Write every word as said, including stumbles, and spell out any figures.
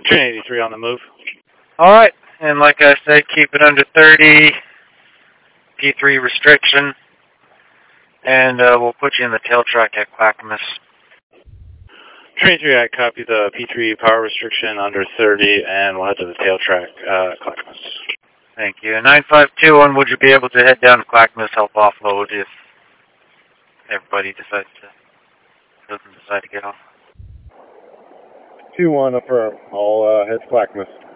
Train eighty-three on the move. All right, and like I said, keep it under thirty, P three restriction, and uh, we'll put you in the tail track at Clackamas. Train three, I copy the P three power restriction under thirty, and we'll head to the tail track uh, at Clackamas. Thank you. nine five two one, would you be able to head down to Clackamas, help offload if everybody decides to, doesn't decide to get off? two one, affirm. I'll uh, head to Clackamas.